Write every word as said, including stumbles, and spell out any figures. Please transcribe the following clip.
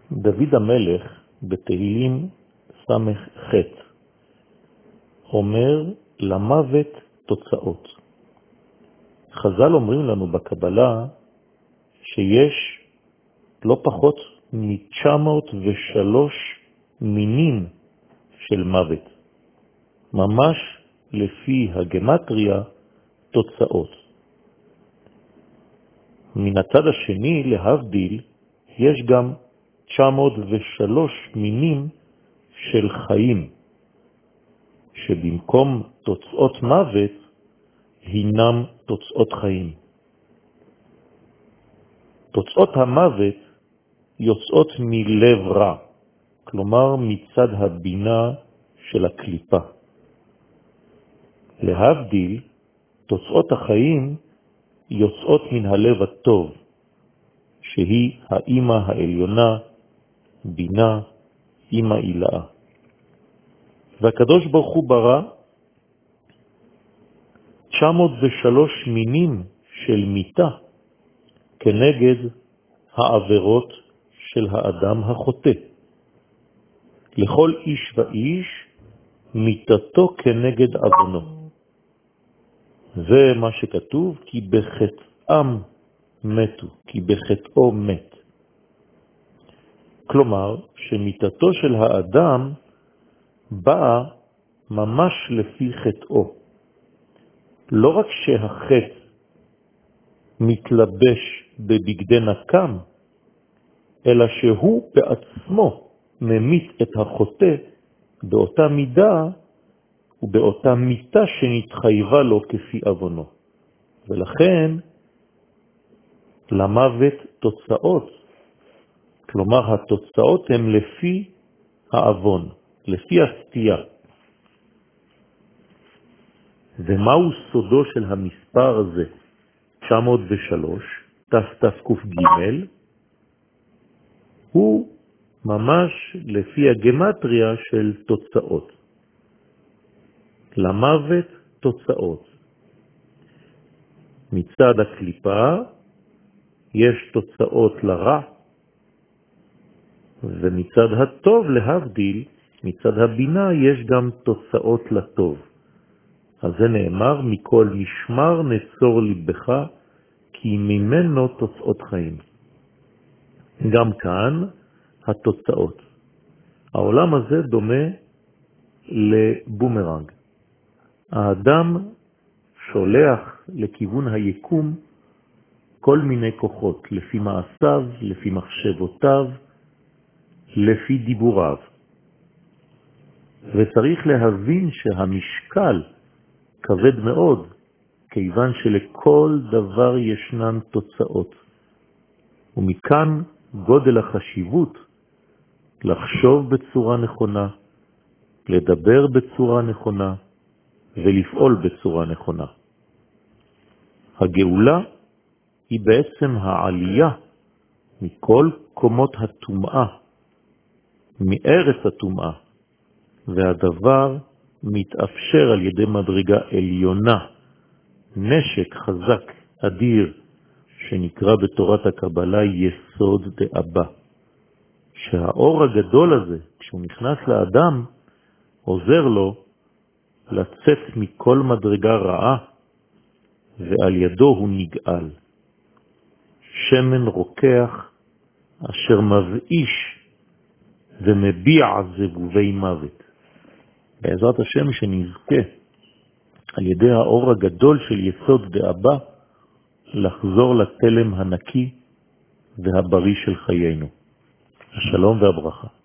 דוד המלך בתהילים סמך ח' אומר למוות תוצאות. חז"ל אומרים לנו בקבלה שיש לא פחות מ-תשע מאות ושלוש מינים של מוות, ממש לפי הגמטריה תוצאות. מן הצד השני, להבדיל, יש גם תשע מאות ושלוש מינים של חיים, שבמקום תוצאות מוות הינם תוצאות חיים. תוצאות המוות יוצאות מלב רע, כלומר מצד הבינה של הקליפה. להבדיל, תוצאות החיים יוצאות מן הלב הטוב, שהיא האמא העליונה, בינה, אמא אילאה. והקדוש ברוך הוא ברא תשע מאות ושלוש מינים של מיתה כנגד העבירות של האדם החוטא. לכל איש ואיש מיתתו כנגד עוונו. זה מה שכתוב, כי בחטאם מתו, כי בחטאו מת. כלומר, שמיתתו של האדם באה ממש לפי חטאו. לא רק שהחטא מתלבש בבגדי נקם, אלא שהוא בעצמו ממית את החוטא באותה מידה ובאותה מיתה שנתחייבה לו כפי אבונו. ולכן למוות תוצאות, כלומר התוצאות הן לפי האבון, לפי הסטייה. ומהו סודו של המספר הזה, תשע מאות ושלוש, תתק"ג? הוא ממש לפי הגמטריה של תוצאות. למוות תוצאות. מצד הקליפה יש תוצאות לרע, ומצד הטוב להבדיל, מצד הבינה יש גם תוצאות לטוב. אז זה נאמר, מכל משמר נצור ליבך, כי ממנו תוצאות חיים. גם כאן התוצאות. העולם הזה דומה לבומרנג. האדם שולח לכיוון היקום כל מיני כוחות, לפי מעשיו, לפי מחשבותיו, לפי דיבוריו. וצריך להבין שהמשקל כבד מאוד, כיוון שלכל דבר ישנן תוצאות. ומכאן גודל החשיבות לחשוב בצורה נכונה, לדבר בצורה נכונה, ולפעול בצורה נכונה. הגאולה היא בעצם העלייה מכל קומות הטומאה, מארץ הטומאה, והדבר מתאפשר על ידי מדרגה עליונה, נשק חזק, אדיר, שנקרא בתורת הקבלה יסוד דאבא. שהאור הגדול הזה, כשהוא נכנס לאדם, עוזר לו לצאת מכל מדרגה רעה, ועל ידו הוא נגאל. שמן רוקח אשר מבאיש ומביע זבובי מוות. בעזרת השם שנזכה על ידי האור הגדול של יסוד דאבא לחזור לתלם הנקי והבריא של חיינו. השלום והברכה.